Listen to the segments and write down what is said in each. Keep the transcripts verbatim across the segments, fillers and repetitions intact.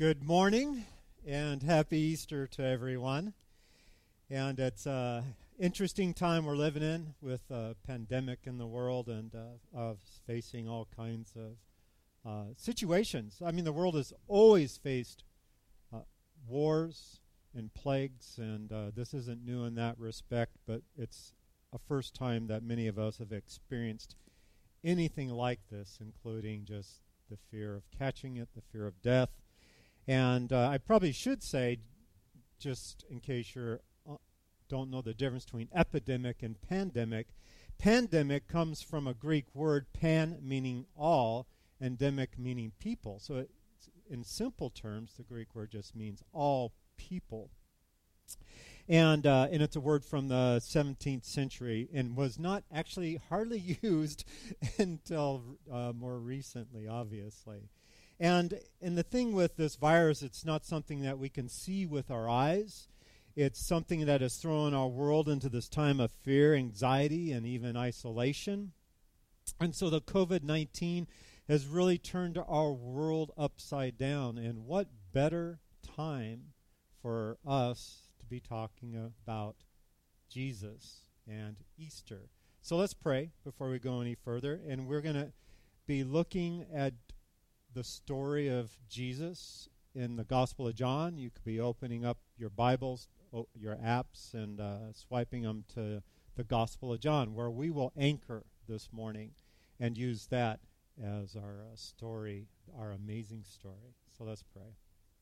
Good morning and happy Easter to everyone. And it's an interesting time we're living in with a pandemic in the world and uh, of facing all kinds of uh, situations. I mean, the world has always faced uh, wars and plagues, and uh, this isn't new in that respect, but it's a first time that many of us have experienced anything like this, including just the fear of catching it, the fear of death. And uh, I probably should say, just in case you uh, don't know the difference between epidemic and pandemic, pandemic comes from a Greek word, pan meaning all, and demic meaning people. So it, in simple terms, the Greek word just means all people. And uh, and it's a word from the seventeenth century and was not actually hardly used until uh, more recently, obviously. And and the thing with this virus, it's not something that we can see with our eyes. It's something that has thrown our world into this time of fear, anxiety, and even isolation. And so the covid nineteen has really turned our world upside down. And what better time for us to be talking about Jesus and Easter. So let's pray before we go any further. And we're going to be looking at the story of Jesus in the Gospel of John. You could be opening up your Bibles, o- your apps, and uh, swiping them to the Gospel of John, where we will anchor this morning and use that as our uh, story, our amazing story. So let's pray.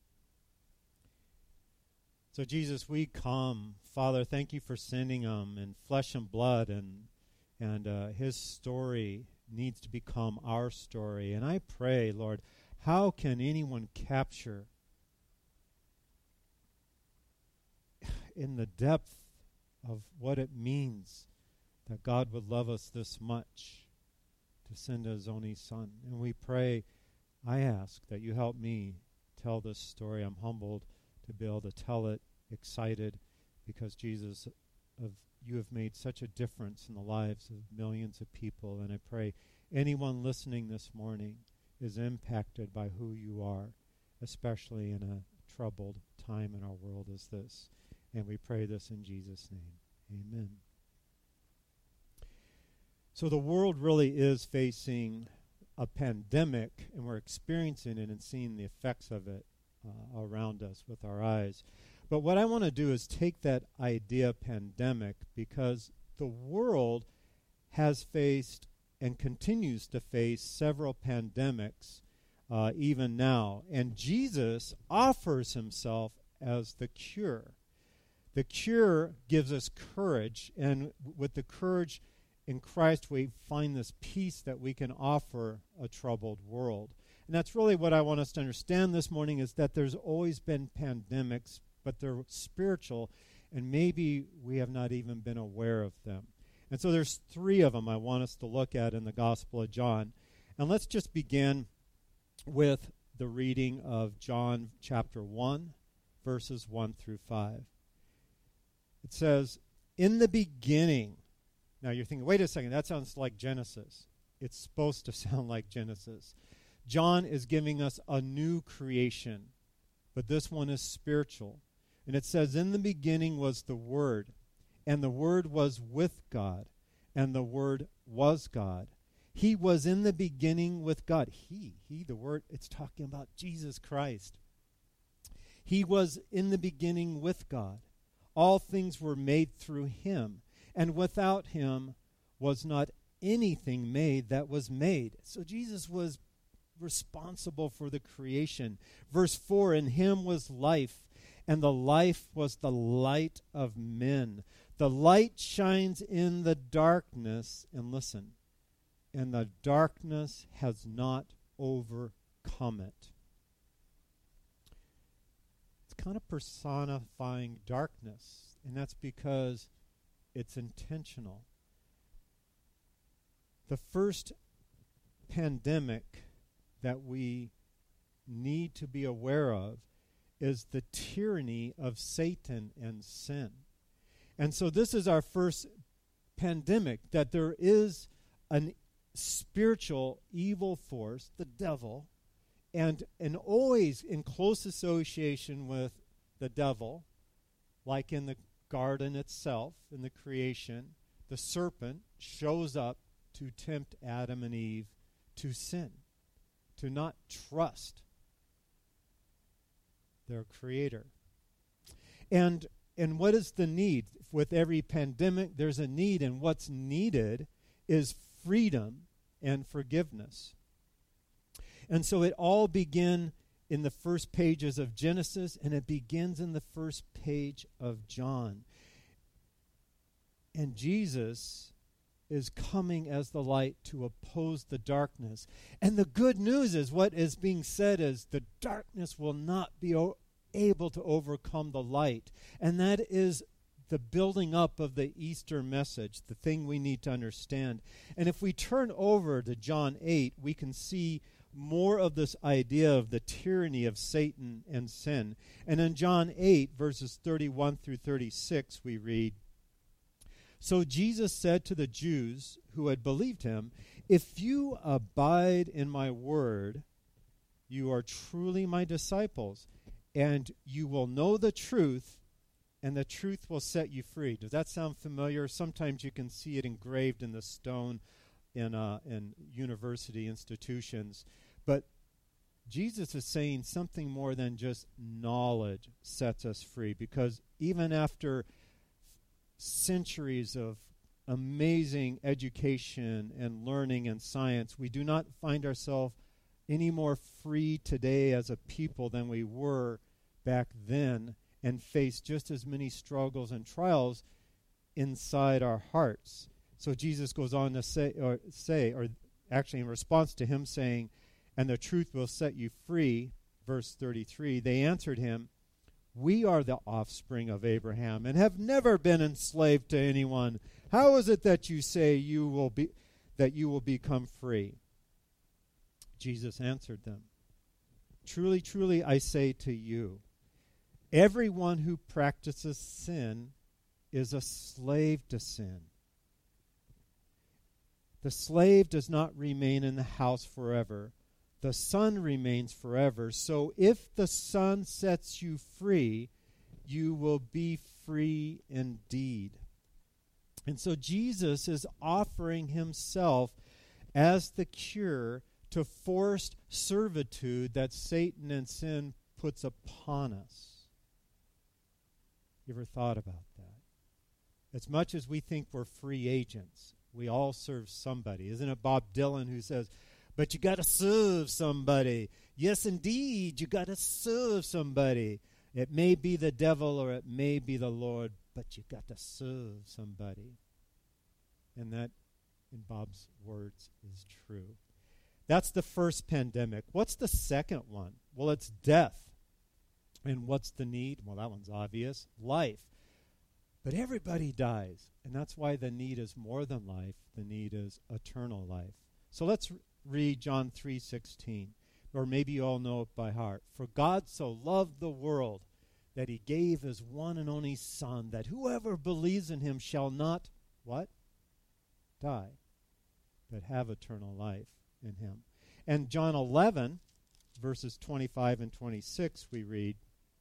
So Jesus, we come. Father, thank you for sending him in flesh and blood, and and uh, his story needs to become our story. And I pray, Lord, how can anyone capture in the depth of what it means that God would love us this much to send his only Son? And we pray, I ask that you help me tell this story. I'm humbled to be able to tell it, excited, because Jesus, of you have made such a difference in the lives of millions of people. And I pray anyone listening this morning is impacted by who you are, especially in a troubled time in our world as this. And we pray this in Jesus' name. Amen. So the world really is facing a pandemic, and we're experiencing it and seeing the effects of it uh, around us with our eyes. But what I want to do is take that idea pandemic, because the world has faced and continues to face several pandemics uh, even now. And Jesus offers himself as the cure. The cure gives us courage, and w- with the courage in Christ we find this peace that we can offer a troubled world. And that's really what I want us to understand this morning, is that there's always been pandemics, but they're spiritual, and maybe we have not even been aware of them. And so there's three of them I want us to look at in the Gospel of John. And let's just begin with the reading of John chapter one, verses one through five. It says, in the beginning. Now you're thinking, wait a second, that sounds like Genesis. It's supposed to sound like Genesis. John is giving us a new creation, but this one is spiritual. And it says, in the beginning was the Word, and the Word was with God, and the Word was God. He was in the beginning with God. He, he, the Word, it's talking about Jesus Christ. He was in the beginning with God. All things were made through him, and without him was not anything made that was made. So Jesus was responsible for the creation. Verse four, in him was life, and the life was the light of men. The light shines in the darkness, and listen, and the darkness has not overcome it. It's kind of personifying darkness, and that's because it's intentional. The first pandemic that we need to be aware of is the tyranny of Satan and sin. And so this is our first pandemic, that there is an spiritual evil force, the devil, and and always in close association with the devil, like in the garden itself, in the creation, the serpent shows up to tempt Adam and Eve to sin, to not trust their Creator. And and what is the need? With every pandemic, there's a need, and what's needed is freedom and forgiveness. And so it all began in the first pages of Genesis, and it begins in the first page of John. And Jesus is coming as the light to oppose the darkness. And the good news is, what is being said is, the darkness will not be o- able to overcome the light. And that is the building up of the Easter message, the thing we need to understand. And if we turn over to John eight, we can see more of this idea of the tyranny of Satan and sin. And in John eight, verses thirty-one through thirty-six, we read, "So Jesus said to the Jews who had believed him, 'If you abide in my word, you are truly my disciples, and you will know the truth, and the truth will set you free.'" Does that sound familiar? Sometimes you can see it engraved in the stone in uh, in university institutions. But Jesus is saying something more than just knowledge sets us free, because even after centuries of amazing education and learning and science, we do not find ourselves any more free today as a people than we were back then, and face just as many struggles and trials inside our hearts. So Jesus goes on to say, or say, or actually in response to him saying, "And the truth will set you free," verse thirty-three, they answered him, "We are the offspring of Abraham and have never been enslaved to anyone. How is it that you say you will be that you will become free?" Jesus answered them, "Truly, truly, I say to you, everyone who practices sin is a slave to sin. The slave does not remain in the house forever. The Son remains forever. So if the Son sets you free, you will be free indeed." And so Jesus is offering himself as the cure to forced servitude that Satan and sin puts upon us. You ever thought about that? As much as we think we're free agents, we all serve somebody. Isn't it Bob Dylan who says, "But you got to serve somebody"? Yes, indeed, you got to serve somebody. It may be the devil or it may be the Lord, but you got to serve somebody. And that, in Bob's words, is true. That's the first pandemic. What's the second one? Well, it's death. And what's the need? Well, that one's obvious. Life. But everybody dies, and that's why the need is more than life. The need is eternal life. So let's read John three sixteen, or maybe you all know it by heart. "For God so loved the world that he gave his one and only Son, that whoever believes in him shall not," what? "Die, but have eternal life in him." And John eleven, verses twenty-five and twenty-six, we read,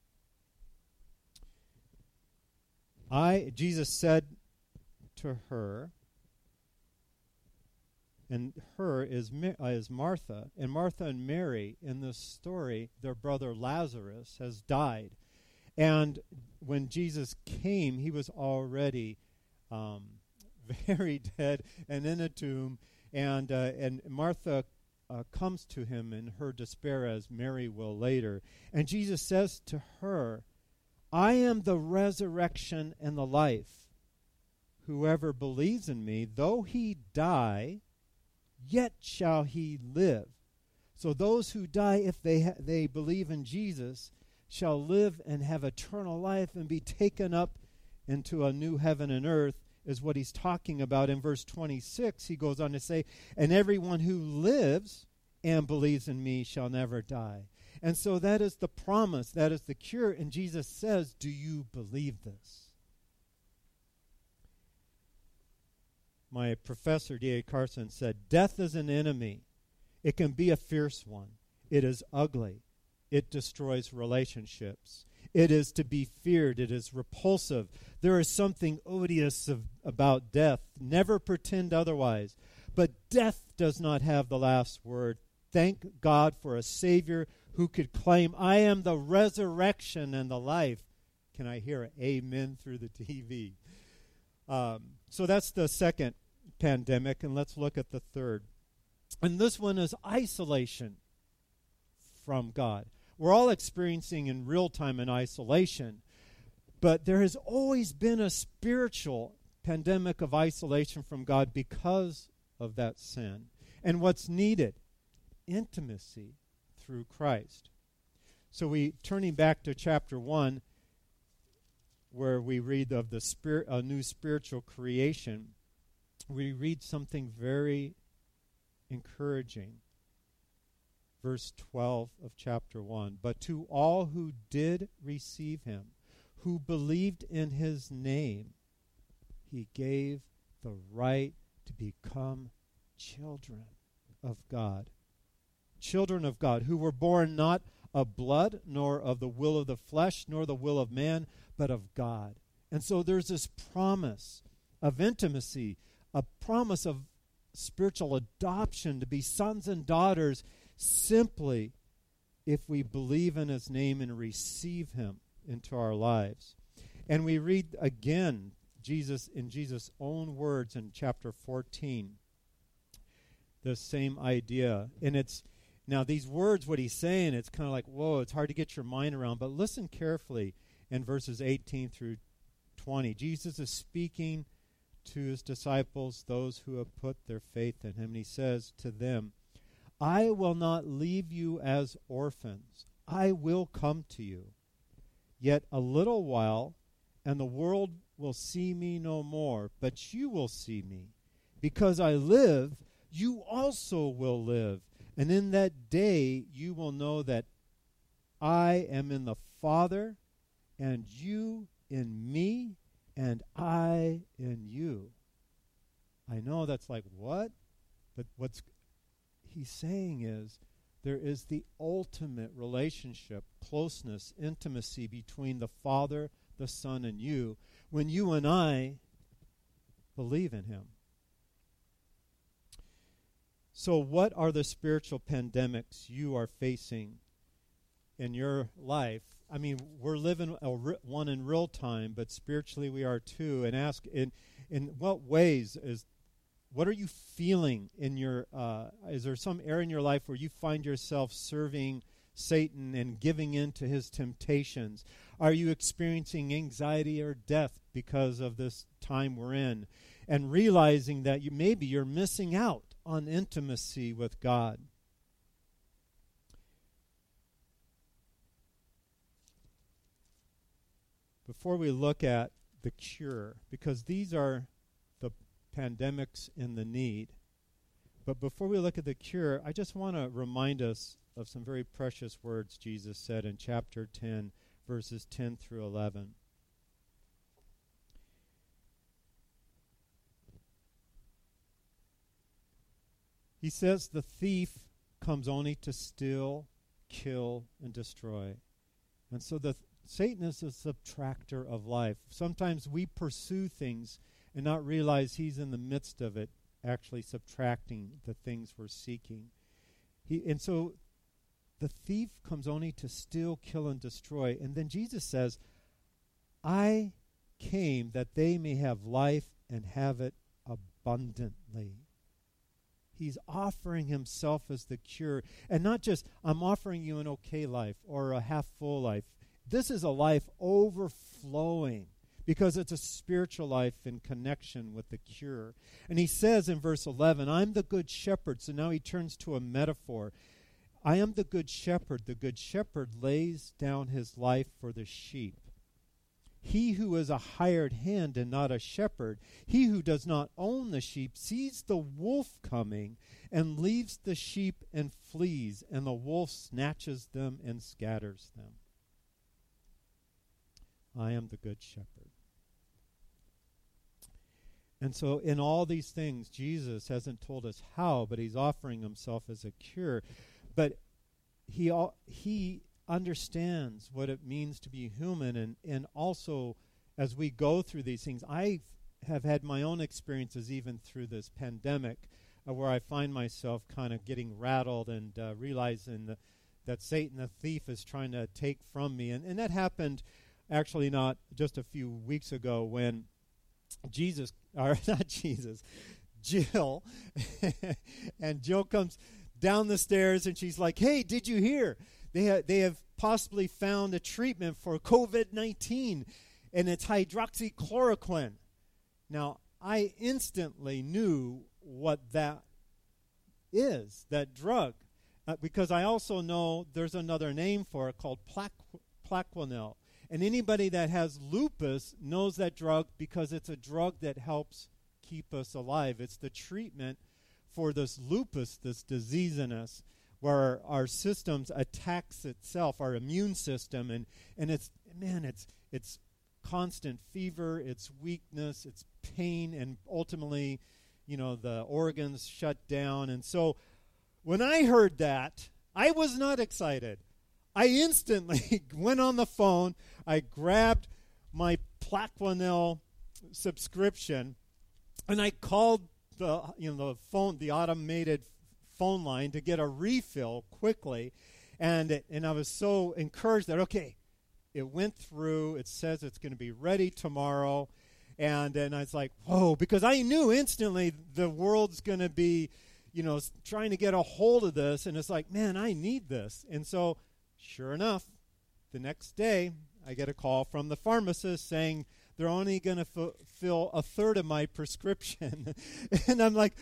I, Jesus said to her, and her is, uh, is Martha, and Martha and Mary, in this story, their brother Lazarus has died. And when Jesus came, he was already um, very dead and in a tomb, and, uh, and Martha uh, comes to him in her despair, as Mary will later. And Jesus says to her, "I am the resurrection and the life. Whoever believes in me, though he die, yet shall he live." So those who die, if they ha- they believe in Jesus, shall live and have eternal life and be taken up into a new heaven and earth, is what he's talking about. In verse twenty-six, he goes on to say, "And everyone who lives and believes in me shall never die." And so that is the promise, that is the cure. And Jesus says, do you believe this? My professor, D A Carson, said, "Death is an enemy. It can be a fierce one. It is ugly. It destroys relationships. It is to be feared. It is repulsive. There is something odious of, about death. Never pretend otherwise. But death does not have the last word. Thank God for a Savior who could claim, I am the resurrection and the life. Can I hear an amen through the T V? Um, so that's the second pandemic, and let's look at the third. And this one is isolation from God. We're all experiencing in real time an isolation, but there has always been a spiritual pandemic of isolation from God because of that sin. And what's needed? Intimacy through Christ. So we, turning back to chapter one, where we read of the spirit, a new spiritual creation, we read something very encouraging. Verse twelve of chapter one. But to all who did receive him, who believed in his name, he gave the right to become children of God. Children of God, who were born not of blood, nor of the will of the flesh, nor the will of man, but of God. And so there's this promise of intimacy, a promise of spiritual adoption to be sons and daughters simply if we believe in his name and receive him into our lives. And we read again Jesus in Jesus' own words in chapter fourteen, the same idea. And it's, now these words, what he's saying, it's kind of like, whoa, it's hard to get your mind around. But listen carefully in verses eighteen through twenty. Jesus is speaking to his disciples, those who have put their faith in him. And he says to them, I will not leave you as orphans. I will come to you. Yet a little while, and the world will see me no more, but you will see me. Because I live, you also will live. And in that day you will know that I am in the Father, and you in me, and I in you. I know that's like, what? But what's he's saying is there is the ultimate relationship, closeness, intimacy between the Father, the Son, and you when you and I believe in him. So what are the spiritual pandemics you are facing in your life? I mean, we're living a re- one in real time, but spiritually we are too. And ask, in in what ways is, what are you feeling in your, uh, is there some area in your life where you find yourself serving Satan and giving in to his temptations? Are you experiencing anxiety or death because of this time we're in? And realizing that you maybe you're missing out on intimacy with God. Before we look at the cure, because these are the pandemics in the need, but before we look at the cure, I just want to remind us of some very precious words Jesus said in chapter ten, verses ten through eleven. He says, the thief comes only to steal, kill, and destroy. And so the th- Satan is a subtractor of life. Sometimes we pursue things and not realize he's in the midst of it, actually subtracting the things we're seeking. He, and so the thief comes only to steal, kill, and destroy. And then Jesus says, I came that they may have life and have it abundantly. He's offering himself as the cure. And not just, I'm offering you an okay life or a half-full life. This is a life overflowing because it's a spiritual life in connection with the cure. And he says in verse eleven, I'm the good shepherd. So now he turns to a metaphor. I am the good shepherd. The good shepherd lays down his life for the sheep. He who is a hired hand and not a shepherd, he who does not own the sheep, sees the wolf coming and leaves the sheep and flees, and the wolf snatches them and scatters them. I am the good shepherd. And so in all these things, Jesus hasn't told us how, but he's offering himself as a cure. But he al- he understands what it means to be human, and, and also as we go through these things, I have had my own experiences even through this pandemic uh, where I find myself kind of getting rattled and uh, realizing the, that Satan, the thief, is trying to take from me. And, and that happened actually not just a few weeks ago when Jesus, or not Jesus, Jill, and Jill comes down the stairs and she's like, hey, did you hear? They, ha- they have possibly found a treatment for covid nineteen, and it's hydroxychloroquine. Now, I instantly knew what that is, that drug, uh, because I also know there's another name for it called Plaque- Plaquenil. And anybody that has lupus knows that drug because it's a drug that helps keep us alive. It's the treatment for this lupus, this disease in us, where our systems attacks itself, our immune system, and, and it's, man, it's it's constant fever, it's weakness, it's pain, and ultimately, you know, the organs shut down. And so when I heard that, I was not excited. I instantly went on the phone, I grabbed my Plaquenil subscription, and I called the, you know, the phone, the automated phone line to get a refill quickly. And it, and I was so encouraged that, okay, it went through, it says it's going to be ready tomorrow. And then I was like, whoa, because I knew instantly the world's going to be, you know, trying to get a hold of this. And it's like, man, I need this. And so, sure enough, the next day, I get a call from the pharmacist saying they're only going to f- fill a third of my prescription. And I'm like,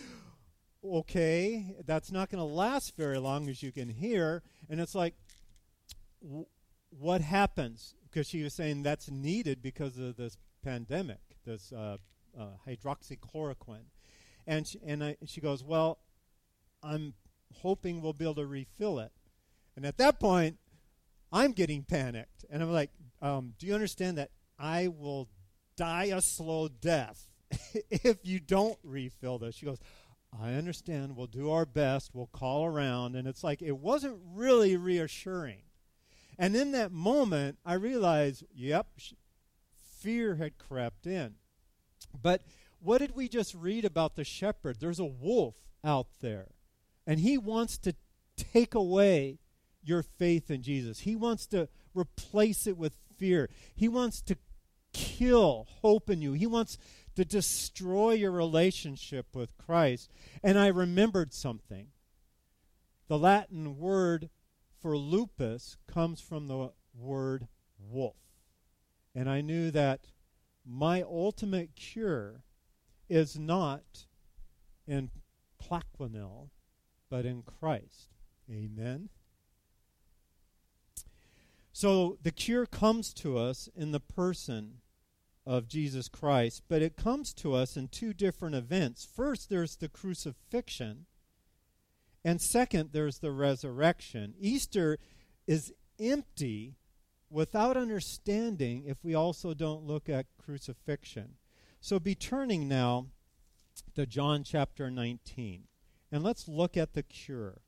okay, that's not going to last very long, as you can hear. And it's like, w- what happens? Because she was saying that's needed because of this pandemic, this uh, uh, hydroxychloroquine. And she, and I, she goes, well, I'm hoping we'll be able to refill it. And at that point, I'm getting panicked. And I'm like, um, do you understand that I will die a slow death if you don't refill this? She goes, I understand. We'll do our best. We'll call around. And it's like, it wasn't really reassuring. And in that moment, I realized, yep, sh- fear had crept in. But what did we just read about the shepherd? There's a wolf out there, and he wants to take away your faith in Jesus. He wants to replace it with fear. He wants to kill hope in you. He wants to destroy your relationship with Christ. And I remembered something. The Latin word for lupus comes from the word wolf. And I knew that my ultimate cure is not in Plaquenil, but in Christ. Amen. So the cure comes to us in the person of Jesus Christ, but it comes to us in two different events. First, there's the crucifixion, and second, there's the resurrection. Easter is empty without understanding if we also don't look at crucifixion. So be turning now to John chapter nineteen, and let's look at the cure.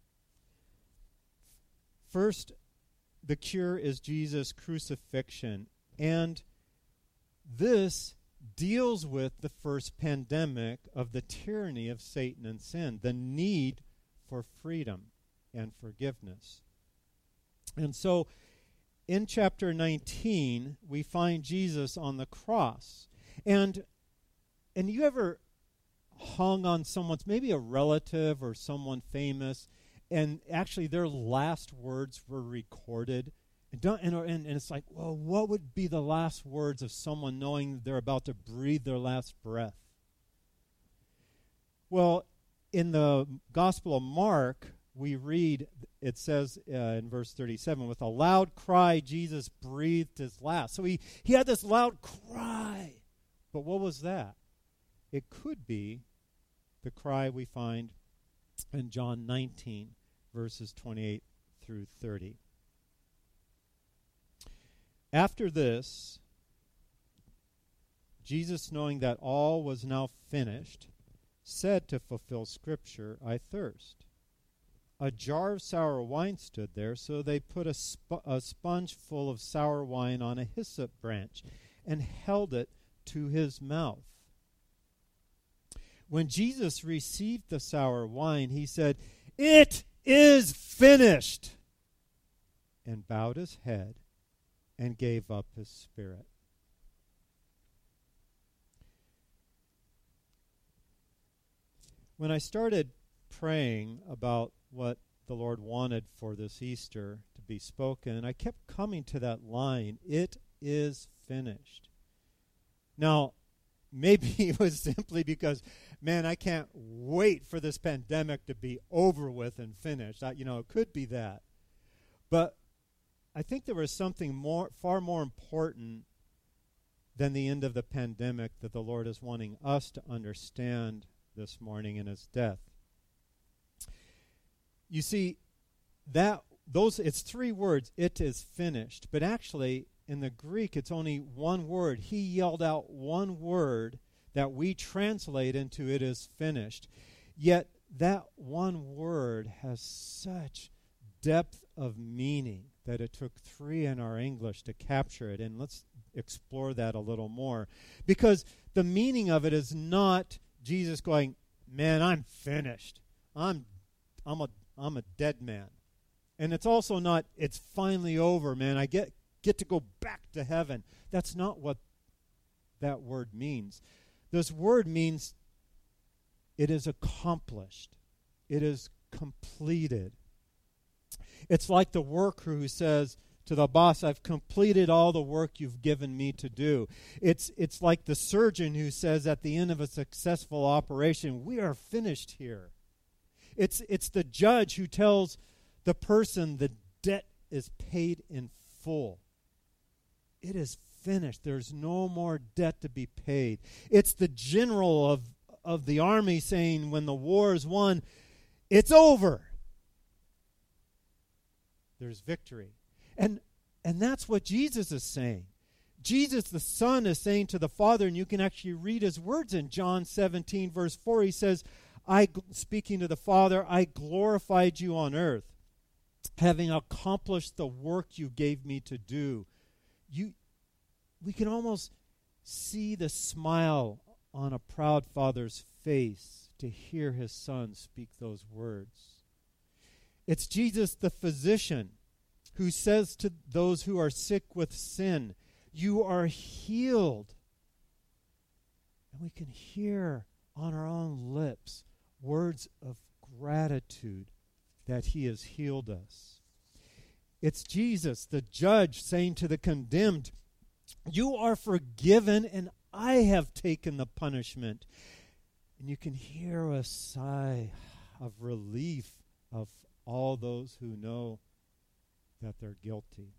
First, the cure is Jesus' crucifixion, and this deals with the first pandemic of the tyranny of Satan and sin, the need for freedom and forgiveness. And so in chapter nineteen, we find Jesus on the cross. And and you ever hung on someone's, maybe a relative or someone famous, and actually their last words were recorded? And, don't, and, and, and it's like, well, what would be the last words of someone knowing they're about to breathe their last breath? Well, in the Gospel of Mark, we read, it says uh, in verse thirty-seven, with a loud cry, Jesus breathed his last. So he, he had this loud cry. But what was that? It could be the cry we find in John nineteen, verses twenty-eight through thirty. After this, Jesus, knowing that all was now finished, said to fulfill Scripture, I thirst. a jar of sour wine stood there, so they put a, sp- a sponge full of sour wine on a hyssop branch and held it to his mouth. When Jesus received the sour wine, he said, "It is finished," and bowed his head and gave up his spirit. When I started praying about what the Lord wanted for this Easter to be spoken, and I kept coming to that line, "It is finished." Now, maybe it was simply because, man, I can't wait for this pandemic to be over with and finished. I, you know, it could be that. But I think there was something more, far more important than the end of the pandemic that the Lord is wanting us to understand this morning in his death. You see, that those it's three words, "It is finished," but actually in the Greek it's only one word. He yelled out one word that we translate into "it is finished." Yet that one word has such depth of meaning that it took three in our English to capture it. And let's explore that a little more. Because the meaning of it is not Jesus going, "Man, I'm finished. I'm I'm a I'm a dead man." And it's also not, "It's finally over, man. I get get to go back to heaven." That's not what that word means. This word means it is accomplished. It is completed. It's like the worker who says to the boss, "I've completed all the work you've given me to do." It's it's like the surgeon who says at the end of a successful operation, "We are finished here." It's it's the judge who tells the person the debt is paid in full. It is finished. There's no more debt to be paid. It's the general of, of the army saying when the war is won, "It's over." There's victory. And and that's what Jesus is saying. Jesus the Son is saying to the Father, and you can actually read his words in John seventeen, verse four. He says, I, speaking to the Father, "I glorified you on earth, having accomplished the work you gave me to do." You, we can almost see the smile on a proud father's face to hear his son speak those words. It's Jesus the physician who says to those who are sick with sin, "You are healed." And we can hear on our own lips words of gratitude that he has healed us. It's Jesus, the judge, saying to the condemned, "You are forgiven, and I have taken the punishment." And you can hear a sigh of relief of all those who know that they're guilty.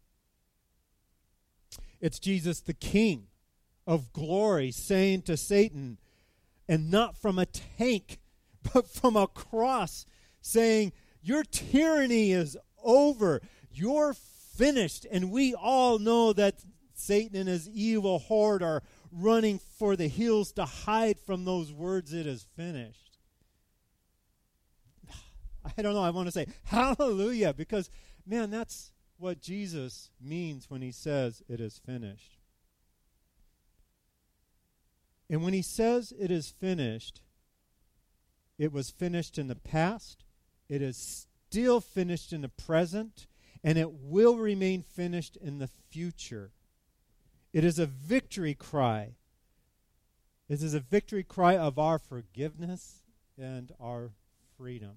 It's Jesus, the King of glory, saying to Satan, and not from a tank, but from a cross, saying, "Your tyranny is over. You're finished." And we all know that Satan and his evil horde are running for the hills to hide from those words, "It is finished." I don't know, I want to say hallelujah, because, man, that's what Jesus means when he says it is finished. And when he says it is finished, it was finished in the past, it is still finished in the present, and it will remain finished in the future. It is a victory cry. It is a victory cry of our forgiveness and our freedom.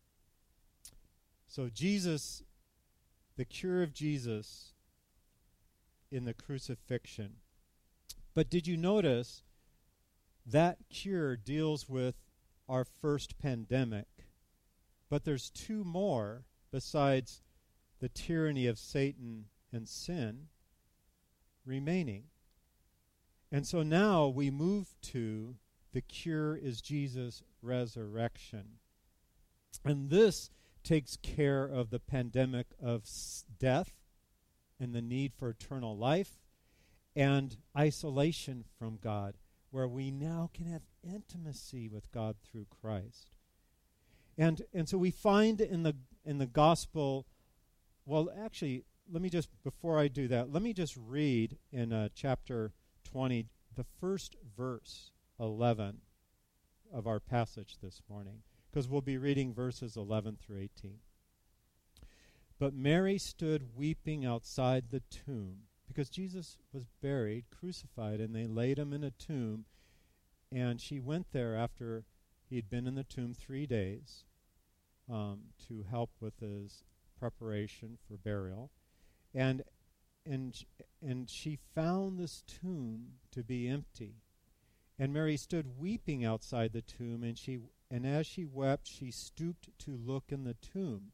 So Jesus, the cure of Jesus in the crucifixion. But did you notice that cure deals with our first pandemic? But there's two more besides the tyranny of Satan and sin remaining. And so now we move to the cure is Jesus' resurrection. And this takes care of the pandemic of s- death and the need for eternal life and isolation from God, where we now can have intimacy with God through Christ. And and so we find in the in the gospel, well, actually, let me just, before I do that, let me just read in uh, chapter twenty, the first verse, eleven, of our passage this morning, because we'll be reading verses eleven through eighteen. But Mary stood weeping outside the tomb, because Jesus was buried, crucified, and they laid him in a tomb, and she went there after he had been in the tomb three days um, to help with his preparation for burial. And and and she found this tomb to be empty. And Mary stood weeping outside the tomb, and she and as she wept, she stooped to look in the tomb.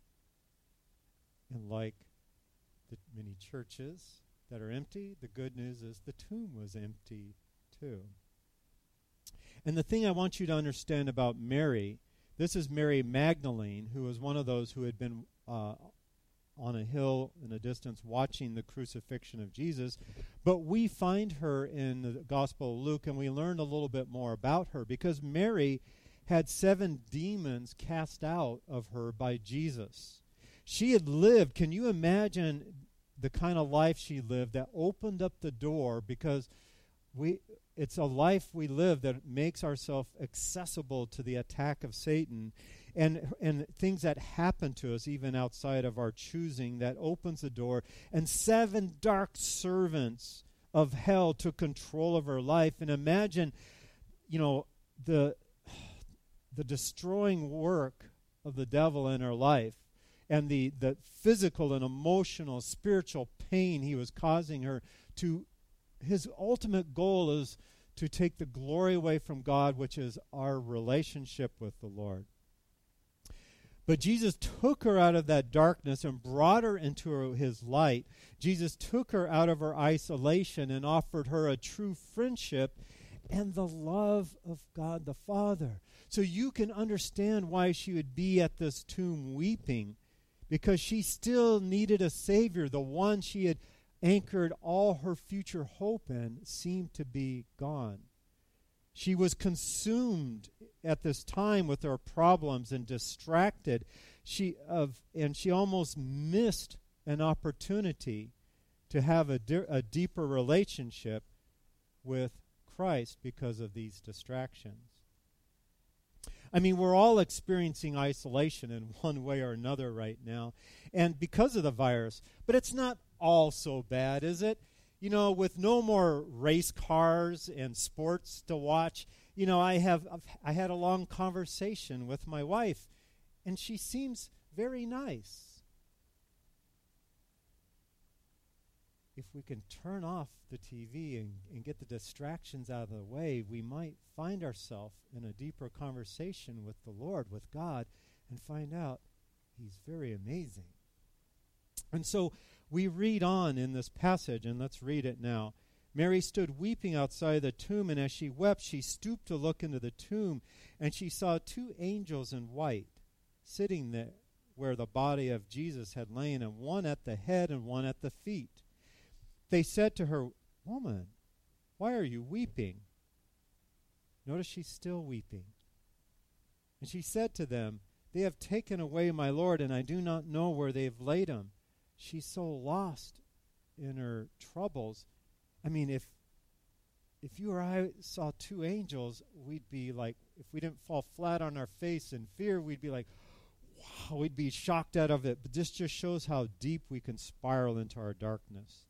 And like the many churches that are empty, the good news is the tomb was empty too. And the thing I want you to understand about Mary, this is Mary Magdalene, who was one of those who had been uh, on a hill in a distance watching the crucifixion of Jesus. But we find her in the Gospel of Luke, and we learn a little bit more about her, because Mary had seven demons cast out of her by Jesus. She had lived, can you imagine the kind of life she lived that opened up the door, because we it's a life we live that makes ourselves accessible to the attack of Satan and and things that happen to us even outside of our choosing, that opens the door. And seven dark servants of hell took control of her life. And imagine, you know, the the destroying work of the devil in her life, and the, the physical and emotional, spiritual pain he was causing her. To his ultimate goal is to take the glory away from God, which is our relationship with the Lord. But Jesus took her out of that darkness and brought her into her, his light. Jesus took her out of her isolation and offered her a true friendship and the love of God the Father. So you can understand why she would be at this tomb weeping, because she still needed a Savior. The one she had anchored all her future hope in seemed to be gone. She was consumed at this time with her problems and distracted. She of and she almost missed an opportunity to have a, di- a deeper relationship with Christ because of these distractions. I mean, we're all experiencing isolation in one way or another right now, and because of the virus. But it's not all so bad, is it? You know, with no more race cars and sports to watch, you know, I have I've, I had a long conversation with my wife, and she seems very nice. If we can turn off the T V and, and get the distractions out of the way, we might find ourselves in a deeper conversation with the Lord, with God, and find out He's very amazing. And so we read on in this passage, and let's read it now. Mary stood weeping outside the tomb, and as she wept, she stooped to look into the tomb, and she saw two angels in white sitting there where the body of Jesus had lain, and one at the head and one at the feet. They said to her, "Woman, why are you weeping?" Notice she's still weeping. And she said to them, "They have taken away my Lord, and I do not know where they have laid him." She's so lost in her troubles. I mean, if if you or I saw two angels, we'd be like, if we didn't fall flat on our face in fear, we'd be like, wow, we'd be shocked out of it. But this just shows how deep we can spiral into our darkness.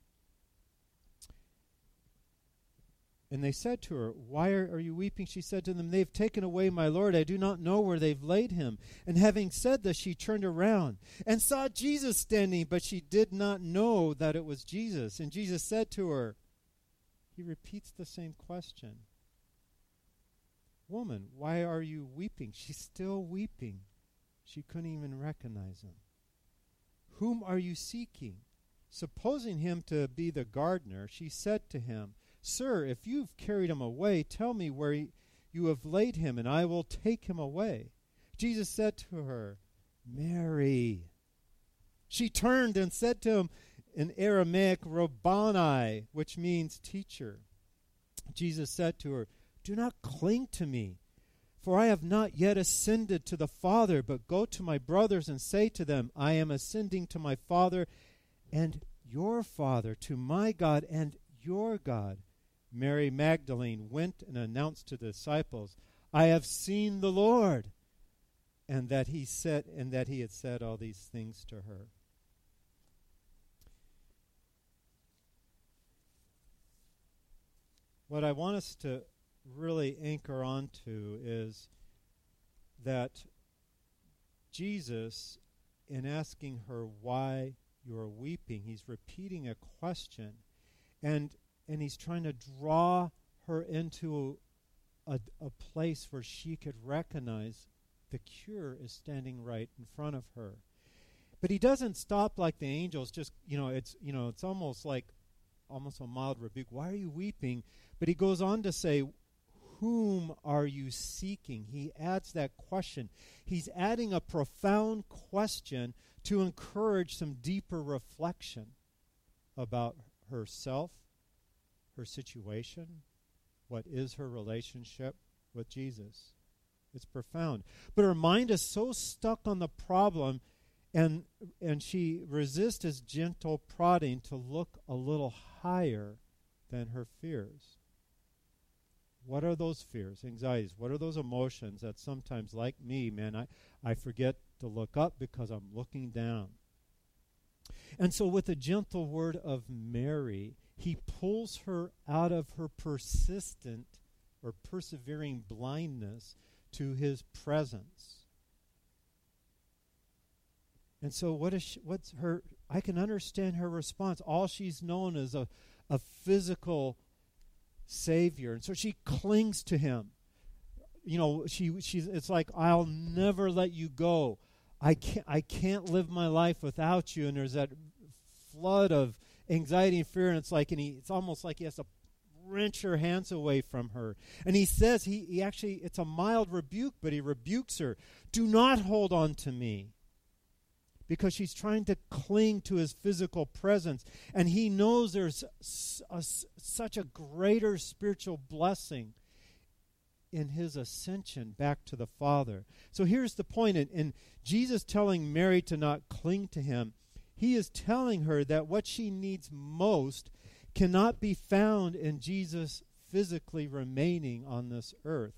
And they said to her, "Why are, are you weeping?" She said to them, "They've taken away my Lord. I do not know where they've laid him." And having said this, she turned around and saw Jesus standing, but she did not know that it was Jesus. And Jesus said to her, he repeats the same question. "Woman, why are you weeping?" She's still weeping. She couldn't even recognize him. "Whom are you seeking?" Supposing him to be the gardener, she said to him, "Sir, if you've carried him away, tell me where he, you have laid him, and I will take him away." Jesus said to her, "Mary." She turned and said to him in Aramaic, "Rabboni," which means teacher. Jesus said to her, "Do not cling to me, For I have not yet ascended to the Father, but go to my brothers and say to them, I am ascending to my Father and your Father, to my God and your God. Mary Magdalene went and announced to the disciples, I have seen the Lord, and that he said, and that he had said all these things to her. What I want us to really anchor onto is that Jesus, in asking her why you are weeping, he's repeating a question, and and he's trying to draw her into a, a place where she could recognize the cure is standing right in front of her. But he doesn't stop like the angels. Just you know, it's you know, it's almost like almost a mild rebuke. Why are you weeping? But he goes on to say, whom are you seeking? He adds that question. He's adding a profound question to encourage some deeper reflection about herself, her situation, what is her relationship with Jesus. It's profound. But her mind is so stuck on the problem, and and she resists his gentle prodding to look a little higher than her fears. What are those fears, anxieties? What are those emotions that sometimes, like me, man, I, I forget to look up because I'm looking down. And so with a gentle word of Mary, he pulls her out of her persistent or persevering blindness to his presence. And so what is she, what's her, I can understand her response. All she's known is a, a physical Savior, and so she clings to him. You know, she she's it's like, I'll never let you go. I can't I can't live my life without you. And there's that flood of anxiety and fear, and it's like, and he it's almost like he has to wrench her hands away from her. And he says he he actually it's a mild rebuke, but he rebukes her. Do not hold on to me. Because she's trying to cling to his physical presence. And he knows there's a, a, such a greater spiritual blessing in his ascension back to the Father. So here's the point. In, in Jesus telling Mary to not cling to him, he is telling her that what she needs most cannot be found in Jesus physically remaining on this earth.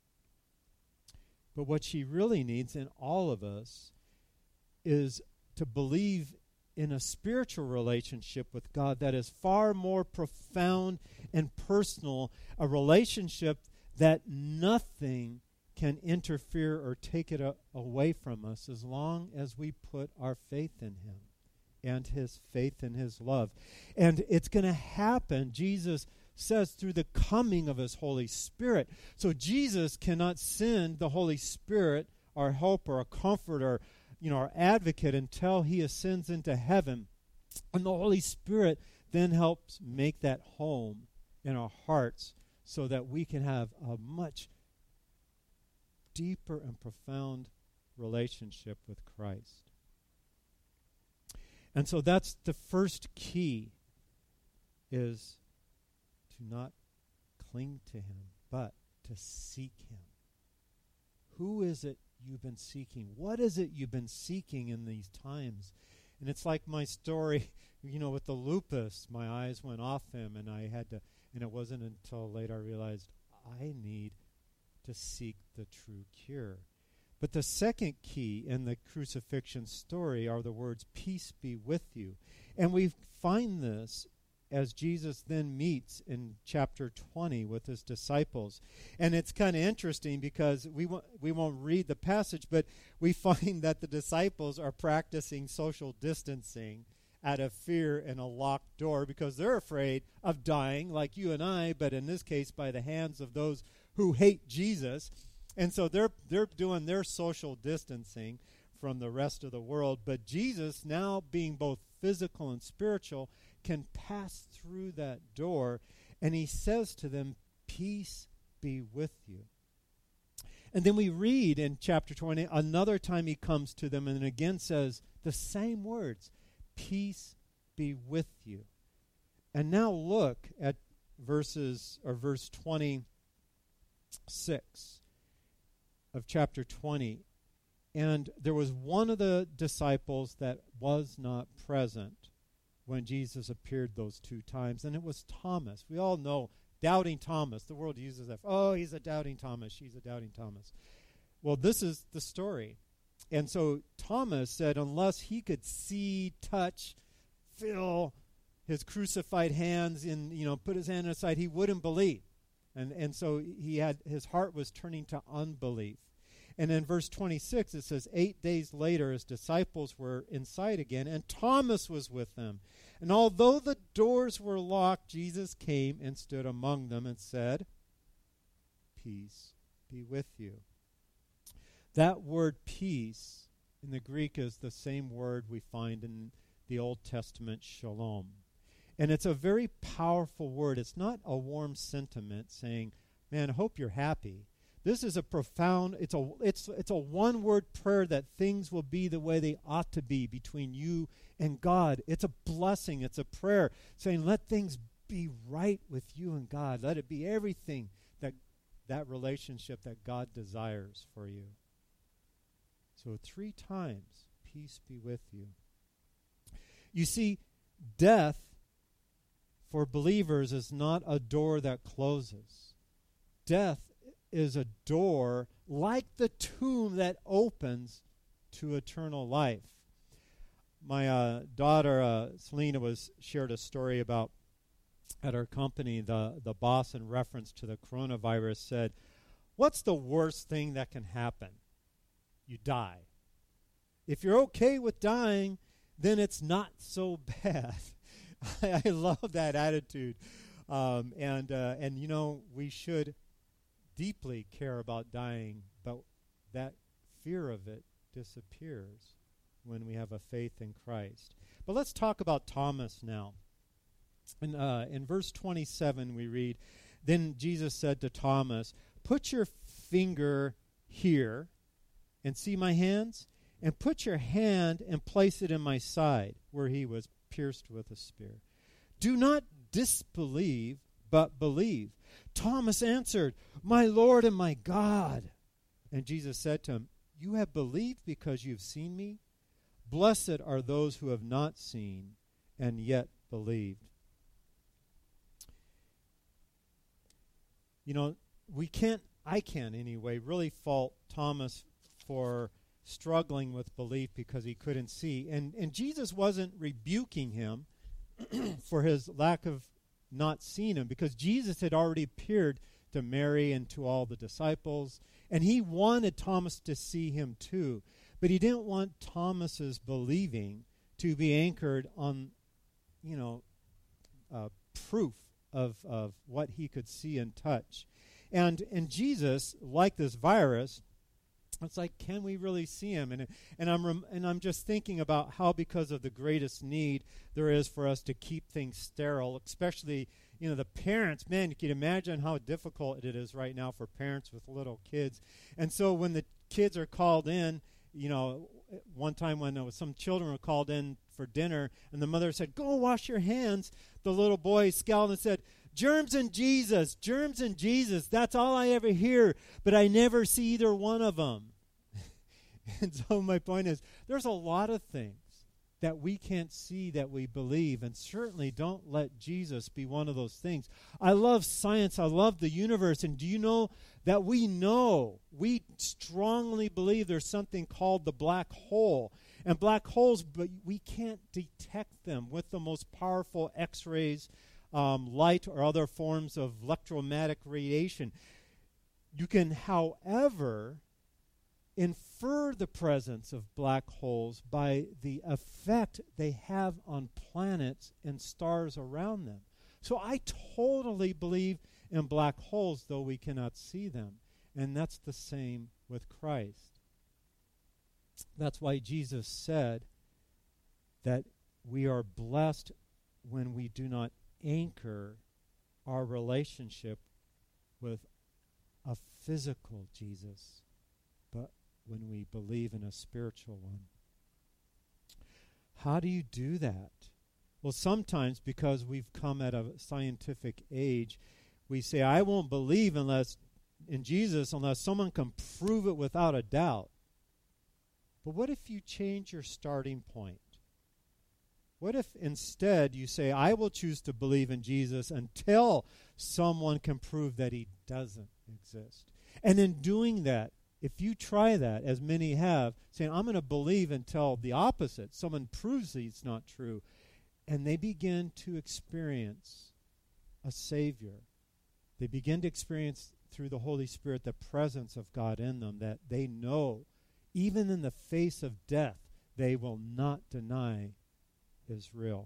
But what she really needs in all of us is to believe in a spiritual relationship with God that is far more profound and personal, a relationship that nothing can interfere or take it a- away from us as long as we put our faith in him and his faith in his love. And it's going to happen, Jesus says, through the coming of his Holy Spirit. So Jesus cannot send the Holy Spirit, our helper, our comforter, you know, our advocate, until he ascends into heaven. And the Holy Spirit then helps make that home in our hearts so that we can have a much deeper and profound relationship with Christ. And so that's the first key, is to not cling to him, but to seek him. Who is it you've been seeking? What is it you've been seeking in these times? And it's like my story, you know, with the lupus. My eyes went off him, and I had to, and it wasn't until later I realized I need to seek the true cure. But the second key in the crucifixion story are the words, peace be with you. And we find this as Jesus then meets in chapter twenty with his disciples. And it's kind of interesting because we won't, we won't read the passage, but we find that the disciples are practicing social distancing out of fear in a locked door because they're afraid of dying like you and I, but in this case by the hands of those who hate Jesus. And so they're they're doing their social distancing from the rest of the world. But Jesus, now being both physical and spiritual, can pass through that door, and he says to them, peace be with you. And then we read in chapter twenty, another time he comes to them and again says the same words, peace be with you. And now look at verses, or verse twenty-six. of chapter twenty, and there was one of the disciples that was not present when Jesus appeared those two times, and it was Thomas. We all know doubting Thomas. The world uses that. Oh, he's a doubting Thomas. She's a doubting Thomas. Well, this is the story. And so Thomas said unless he could see, touch, feel his crucified hands in, you know, put his hand aside, he wouldn't believe. And and so he had, his heart was turning to unbelief. And in verse twenty-six, it says, eight days later, his disciples were inside again, and Thomas was with them. And although the doors were locked, Jesus came and stood among them and said, peace be with you. That word peace in the Greek is the same word we find in the Old Testament, shalom. And it's a very powerful word. It's not a warm sentiment saying, man, I hope you're happy. This is a profound, it's a it's it's a one-word prayer that things will be the way they ought to be between you and God. It's a blessing. It's a prayer saying, let things be right with you and God. Let it be everything that that relationship that God desires for you. So three times, peace be with you. You see, death for believers is not a door that closes. Death is a door like the tomb that opens to eternal life. My uh, daughter, uh, Selena, was shared a story about at our company, the, the boss in reference to the coronavirus said, what's the worst thing that can happen? You die. If you're okay with dying, then it's not so bad. I, I love that attitude. Um, and, uh, and, you know, we should deeply care about dying, but that fear of it disappears when we have a faith in Christ. But let's talk about Thomas now. In, uh, in verse twenty-seven we read, then Jesus said to Thomas, put your finger here and see my hands, and put your hand and place it in my side where he was pierced with a spear. Do not disbelieve, but believe. Thomas answered, my Lord and my God. And Jesus said to him, you have believed because you've seen me? Blessed are those who have not seen and yet believed. You know, we can't, I can't anyway, really fault Thomas for struggling with belief because he couldn't see. And, and Jesus wasn't rebuking him for his lack of not seeing him, because Jesus had already appeared to Mary and to all the disciples, and he wanted Thomas to see him too. But he didn't want Thomas's believing to be anchored on, you know, uh, proof of, of what he could see and touch. And and Jesus, like this virus, it's like, can we really see him? And and I'm rem- and I'm just thinking about how, because of the greatest need there is for us to keep things sterile, especially, you know, the parents. Man, you can imagine how difficult it is right now for parents with little kids. And so when the kids are called in, you know, one time when there was some children were called in for dinner, and the mother said, "Go wash your hands," the little boy scowled and said, "Germs and Jesus, germs and Jesus. That's all I ever hear, but I never see either one of them." And so my point is, there's a lot of things that we can't see that we believe, and certainly don't let Jesus be one of those things. I love science. I love the universe. And do you know that we know, we strongly believe there's something called the black hole. And black holes, but we can't detect them with the most powerful X-rays, um, light, or other forms of electromagnetic radiation. You can, however, infer the presence of black holes by the effect they have on planets and stars around them. So I totally believe in black holes, though we cannot see them. And that's the same with Christ. That's why Jesus said that we are blessed when we do not anchor our relationship with a physical Jesus, but when we believe in a spiritual one. How do you do that? Well, sometimes because we've come at a scientific age, we say, I won't believe unless in Jesus unless someone can prove it without a doubt. But what if you change your starting point? What if instead you say, I will choose to believe in Jesus until someone can prove that he doesn't exist? And in doing that, if you try that, as many have, saying, I'm going to believe until the opposite, someone proves that it's not true, and they begin to experience a Savior. They begin to experience through the Holy Spirit the presence of God in them, that they know, even in the face of death, they will not deny is real.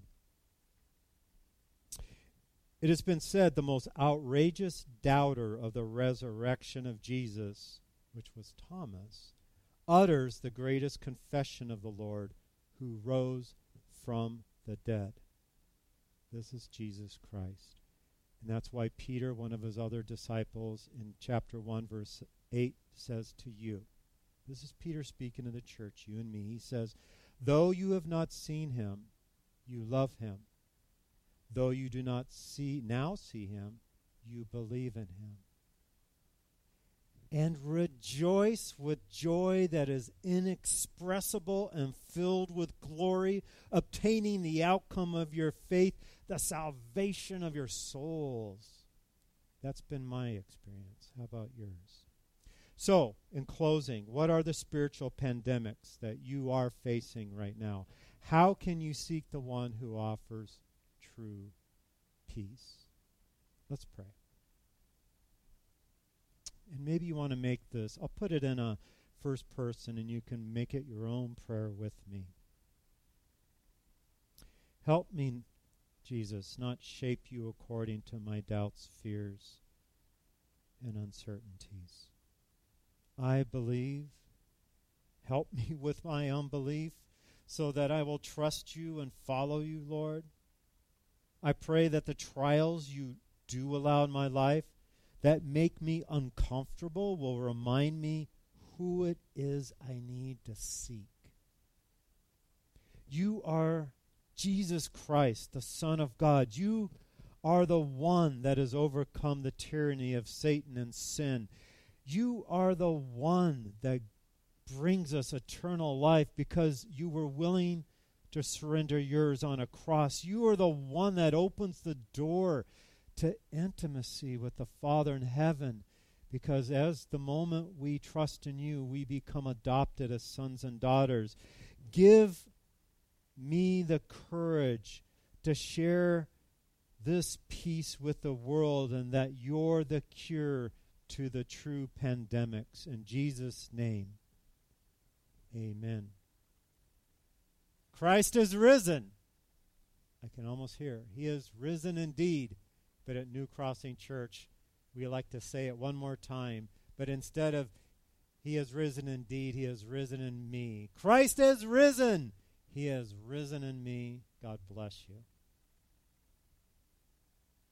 It has been said the most outrageous doubter of the resurrection of Jesus, which was Thomas, utters the greatest confession of the Lord who rose from the dead. This is Jesus Christ. And that's why Peter, one of his other disciples, in chapter one, verse eight, says to you, this is Peter speaking to the church, you and me, he says, though you have not seen him, you love him. Though you do not see now see him, you believe in him. And rejoice with joy that is inexpressible and filled with glory, obtaining the outcome of your faith, the salvation of your souls. That's been my experience. How about yours? So, in closing, what are the spiritual pandemics that you are facing right now? How can you seek the one who offers true peace? Let's pray. And maybe you want to make this, I'll put it in a first person and you can make it your own prayer with me. Help me, Jesus, not shape you according to my doubts, fears, and uncertainties. I believe. Help me with my unbelief so that I will trust you and follow you, Lord. I pray that the trials you do allow in my life that make me uncomfortable will remind me who it is I need to seek. You are Jesus Christ, the Son of God. You are the one that has overcome the tyranny of Satan and sin. You are the one that brings us eternal life because you were willing to surrender yours on a cross. You are the one that opens the door to intimacy with the Father in heaven, because as the moment we trust in you, we become adopted as sons and daughters. Give me the courage to share this peace with the world, and that you're the cure to the true pandemics. In Jesus' name, amen. Christ is risen. I can almost hear. He is risen indeed. But at New Crossing Church, we like to say it one more time. But instead of he has risen indeed, he has risen in me. Christ has risen. He has risen in me. God bless you.